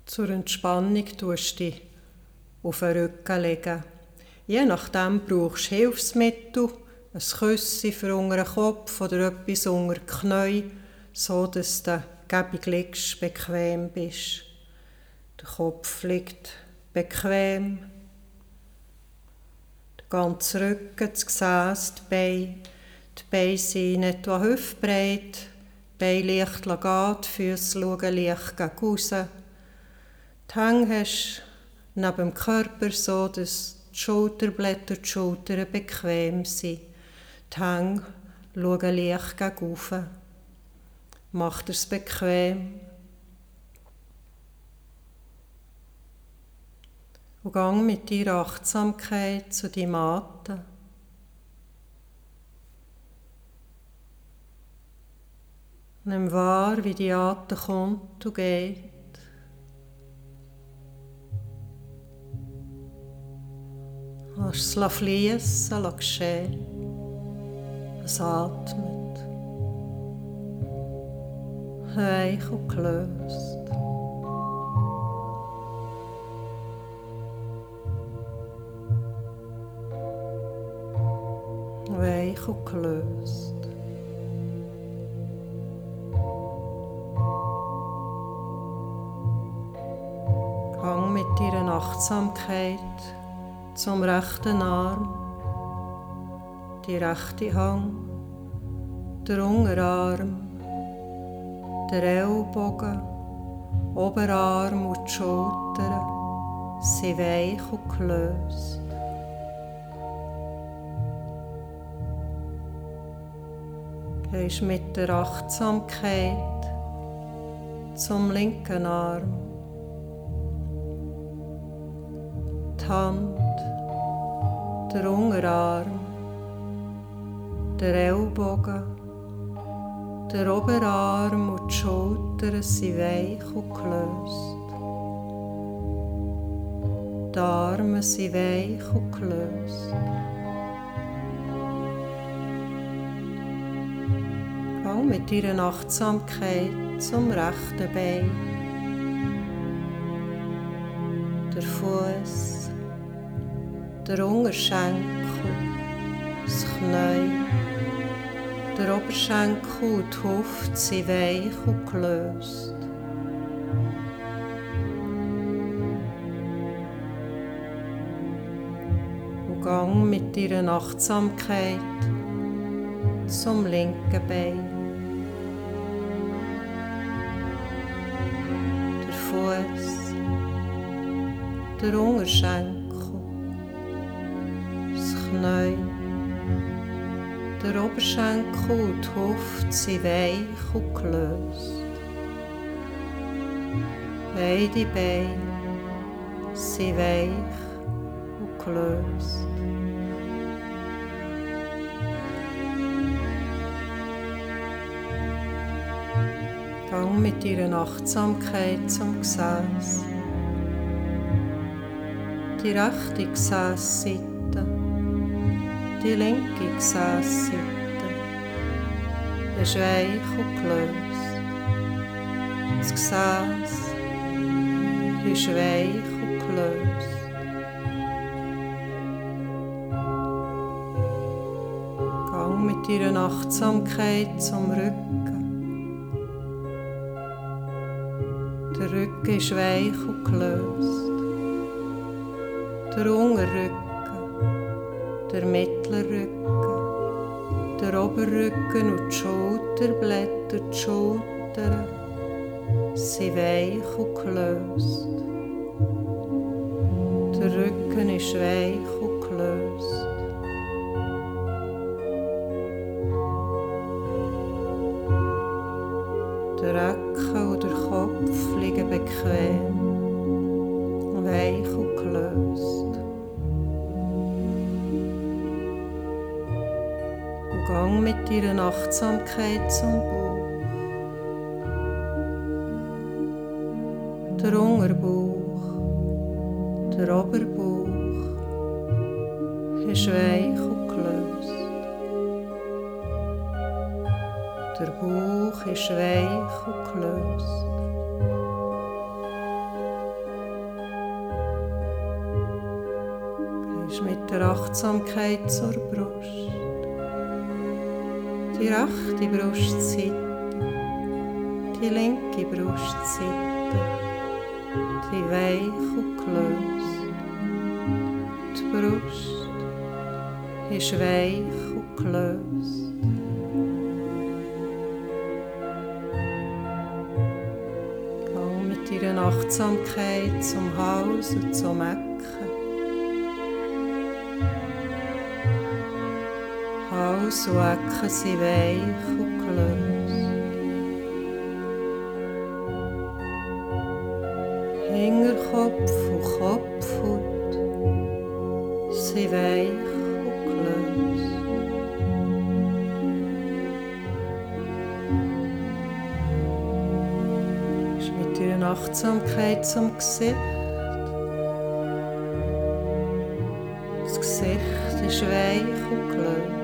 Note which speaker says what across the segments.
Speaker 1: Zur Entspannung tust du dich auf den Rücken legen. Je nachdem brauchst du Hilfsmittel, ein Küsschen für unter den Kopf oder etwas unter die Knie, so dass du gäbig liegst, bequem bist. Der Kopf liegt bequem, der ganze Rücken, das Gesäß, die Beine. Die Beine sind etwa hüftbreit, die Beine leicht gehen, die Füße schauen leicht gegen raus. Die Hänge hast du neben dem Körper, so dass die Schulterblätter, die Schultern bequem sind. Die Hänge schauen leicht gegen rauf. Mach dir es bequem. Und gang mit deiner Achtsamkeit zu deinem Atem. Nimm wahr, wie die Atem kommt und geht. Lass es fließen, lass geschehen. Es atmet. Weich und gelöst. Weich und gelöst. Gang mit deiner Achtsamkeit zum rechten Arm, die rechte Hand, der Unterarm, der Ellbogen, Oberarm und die Schultern sind weich und gelöst. Gehst mit der Achtsamkeit zum linken Arm, die Hand, der Unterarm, der Ellbogen, der Oberarm und die Schultern sind weich und gelöst. Die Arme sind weich und gelöst. Gang mit deiner Achtsamkeit zum rechten Bein, der Fuß, der Unterschenkel, das Knie, der Oberschenkel und die Hüfte sind weich und gelöst. Und gang mit deiner Achtsamkeit zum linken Bein, der Fuß, der Unterschenkel, das Knie, der Oberschenkel und die Hüfte sind weich und gelöst. Beide Beine sind weich und gelöst. Gang mit deiner Achtsamkeit zum Gesäß. Die rechte Gesäßseite, die linke Gesäßseite ist weich und gelöst. Das Gesäß ist weich und gelöst. Gang mit deiner Achtsamkeit zum Rücken. Der Rücken ist weich und gelöst. Der Unterrücken, der Mittelrücken, der Oberrücken und die Schulterblätter, die Schultern sind weich und gelöst. Der Rücken ist weich und gelöst. Der Rücken und der Kopf liegen bequem, weich und gelöst. Und gang mit deiner Achtsamkeit zum Bauch. Der Unterbauch, der Oberbauch ist weich und gelöst. Der Bauch ist weich und gelöst. Gehst mit der Achtsamkeit zur Brust. Die rechte Brustseite, die linke Brustseite, die weich und gelöst. Die Brust ist weich und gelöst. Geh mit deiner Achtsamkeit zum Hals und zum Ecken. Hals und Ecken sind weich und gelöst. Hinterkopf und Kopfhaut sind weich und gelöst. Gehst mit deiner Achtsamkeit zum Gesicht. Das Gesicht ist weich und gelöst.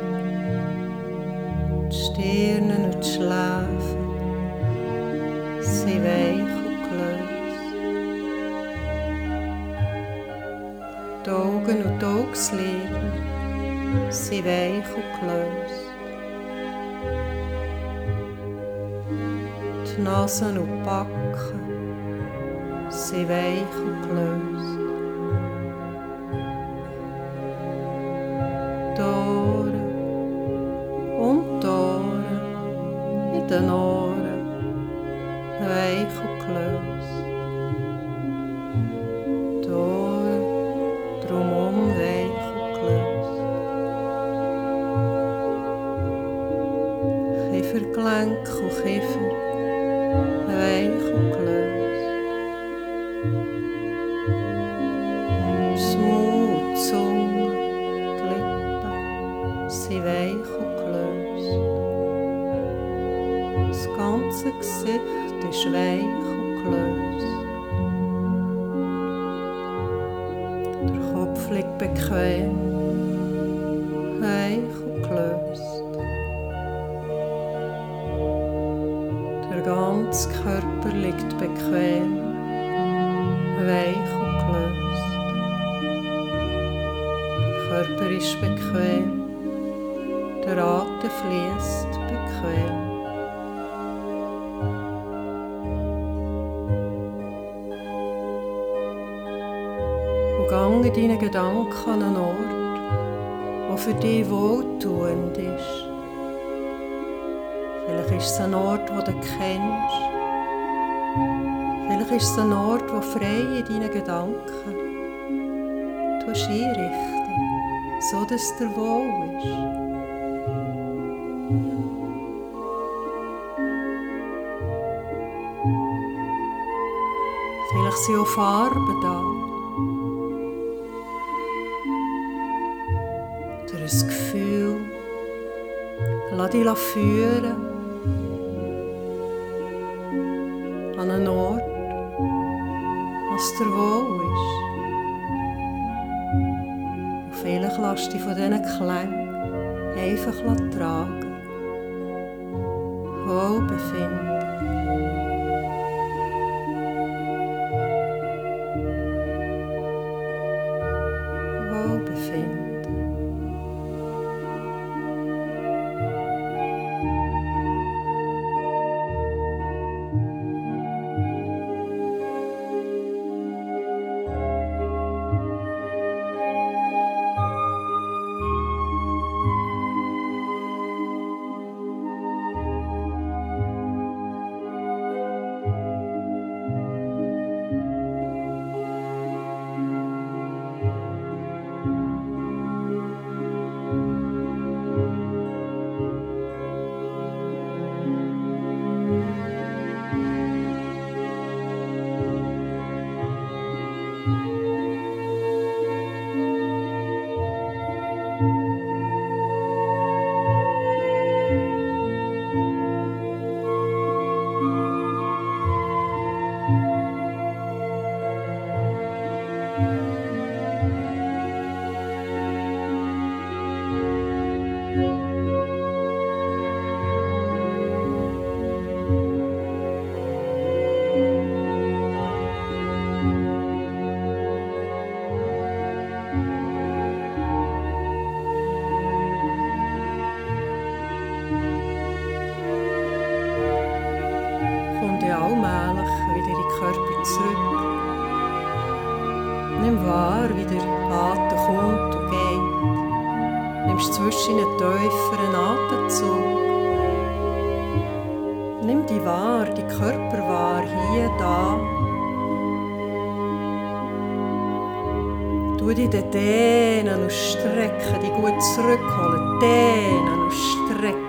Speaker 1: Die Stirn und die Schläfen sind weich und gelöst. Die Augen und die Augenlider sind weich und gelöst. Die Nase und die Backen sind weich und gelöst. Die Ohren und die Ohren in den Ohren weich und gelöst. Die Ohren drumherum weich und gelöst. Kiefergelenk und Kiefer weich und gelöst. Das Maul und die Zunge, die Lippen sind weich und gelöst. Das ganze Gesicht ist weich und gelöst. Der Kopf liegt bequem, weich und gelöst. Der ganze Körper liegt bequem, weich und gelöst. Der Körper ist bequem, der Atem fließt bequem. Und gange deine Gedanken an einen Ort, der für dich wohltuend ist. Vielleicht ist es ein Ort, den du kennst. Vielleicht ist es ein Ort, der frei in deinen Gedanken einrichten, so dass es dir wohl ist. Vielleicht sind auch Farben da. Oder ein Gefühl. Lass dich führen an einen Ort, was dir wohl ist. Und vielleicht lass dich von diesen Klängen einfach tragen. Wohlbefinden. Wohlbefinden. zurück. Nimm wahr, wie der Atem kommt und geht. Nimmst zwischen den tieferen Atemzug. Nimm die wahr, die Körper wahr, hier, da. Tu dich dann dehnen und strecken, dich gut zurückholen, dehnen und strecken.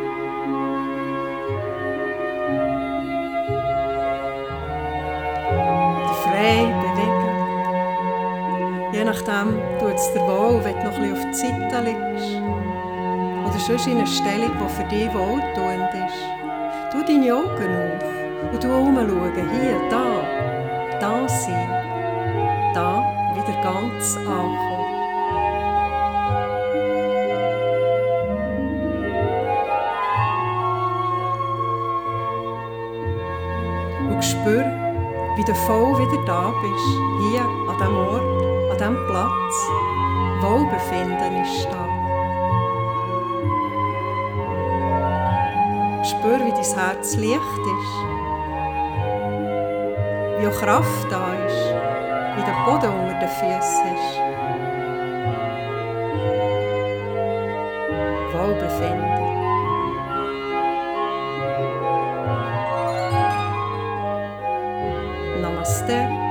Speaker 1: Die frei bewegen. Je nachdem tut es dir wohl, wenn du noch ein bisschen auf die Seite liegst. Oder sonst in einer Stellung, die für dich wohltuend ist. Tu deine Augen auf und herumschauen. Hier, da sein. Da wieder ganz ankommen. Und spür, wie du voll wieder da bist. Hier, an diesem Ort, an diesem Platz. Wohlbefinden ist da. Spür, wie dein Herz leicht ist. Wie auch Kraft da ist. Wie der Boden unter den Füßen ist. Wohlbefinden. Namaste.